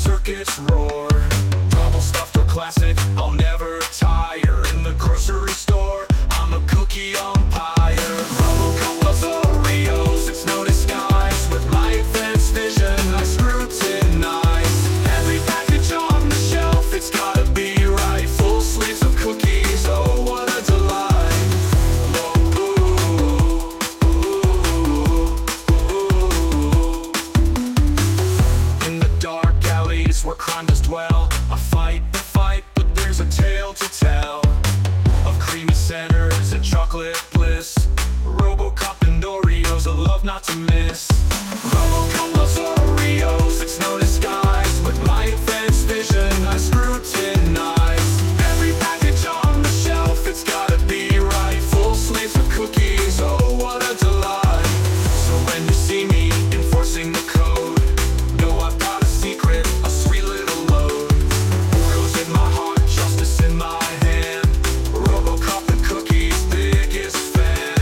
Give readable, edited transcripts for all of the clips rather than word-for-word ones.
circuits roar. Double stuffed or classic, I'll never tire. In the grocery store, I'm a cookie umpire. Bubblegum loves Oreos, it's no disguise. With my advanced vision, I scrutinize every package on the shelf, it's gotta be right. Full sleeves of cookies, oh what a delight. In the dark alleys where crime does dwell, I fight the fight, but there's a tale to tell of creamy centers and chocolate bliss. RoboCop and Oreos, a love not to miss. RoboCop loves Oreos, it's no disguise. With my advanced vision, I scrutinize every package on the shelf, it's gotta be right. Full sleeves of cookies, oh what a delight. So when you see me enforcing the code, know I've got a secret, a sweet little load. Oreos in my heart, justice in my hand. RoboCop and cookies, biggest fan.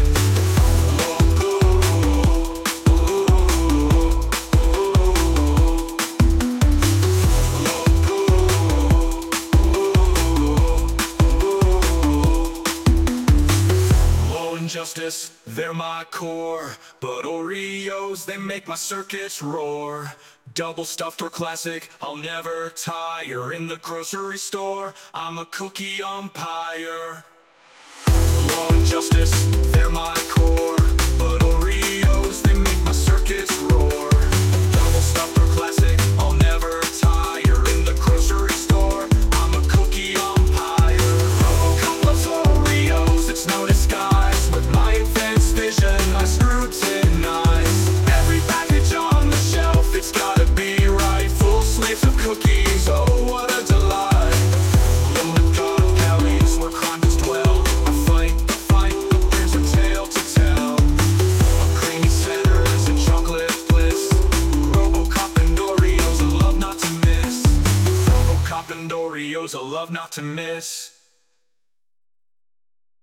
Law and justice, they're my core. But Oreos, they make my circuits roar. Double stuffed or classic, I'll never tire. In the grocery store, I'm a cookie umpire. Law and justice, they're my core. But Oreos, they make my circuits roar. Double stuffed or classic, I'll never tire. In the grocery store, I'm a cookie umpire. RoboCop loves Oreos, it's no disguise. With my advanced vision, I scrutinize every package on the shelf, it's gotta be right. Full sleeves of cookies, oh what a delight. In the dark alleys where crime does dwell, I fight the fight, but there's a tale to tell of creamy centers and chocolate bliss. RoboCop and Oreos, a love not to miss. RoboCop and Oreos, a love not to miss.